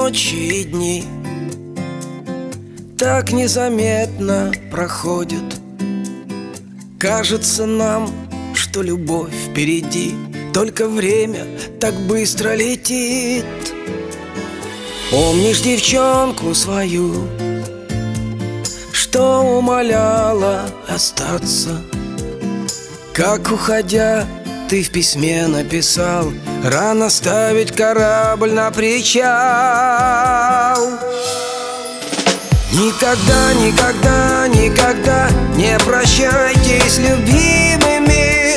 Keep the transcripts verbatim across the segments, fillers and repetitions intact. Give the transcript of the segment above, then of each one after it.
ночи и дни так незаметно проходят. Кажется нам, что любовь впереди, только время так быстро летит. Помнишь девчонку свою, что умоляла остаться? Как, уходя, ты в письме написал: рано ставить корабль на причал. Никогда, никогда, никогда не прощайтесь, любимыми.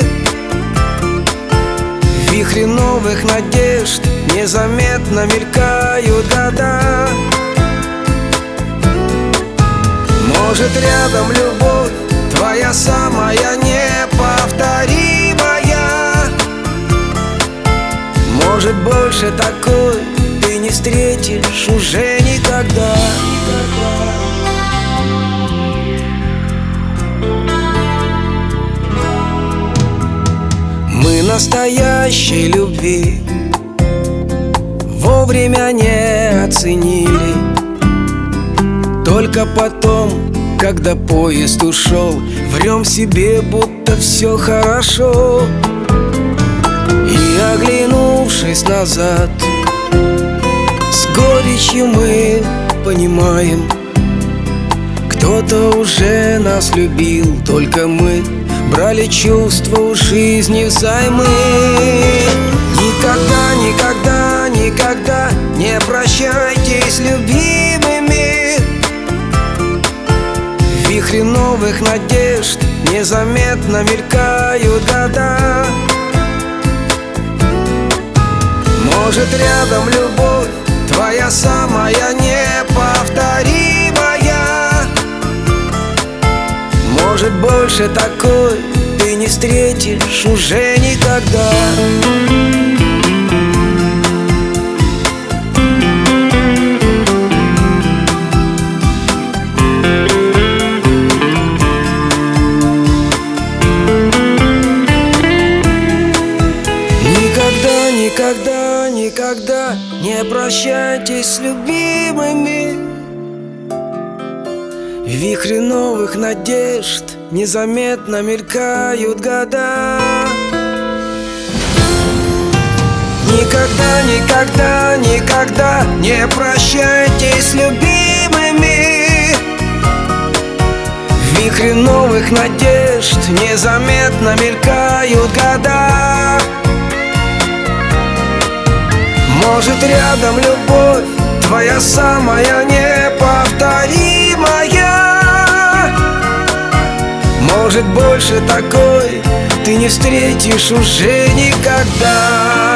В вихре новых надежд незаметно мелькают года. Может, рядом любовь твоя самая неповторимая. Может, больше такой ты не встретишь уже никогда. Мы настоящей любви вовремя не оценили. Только потом, когда поезд ушел, врем себе, будто все хорошо. И, оглянувшись назад, с горечью мы понимаем: кто-то уже нас любил, только мы брали чувства у жизни взаймы. Никогда, никогда, никогда не прощайтесь, любимыми. В вихре новых надежд незаметно мелькают года. Может, рядом любовь твоя самая неповторимая. Может, больше такой ты не встретишь уже никогда. Никогда, никогда, никогда не прощайтесь с любимыми. В вихре новых надежд незаметно мелькают года. Никогда, никогда, никогда не прощайтесь с любимыми. В вихре новых надежд незаметно мелькают года. Может, рядом любовь твоя самая неповторимая. Может, больше такой ты не встретишь уже никогда.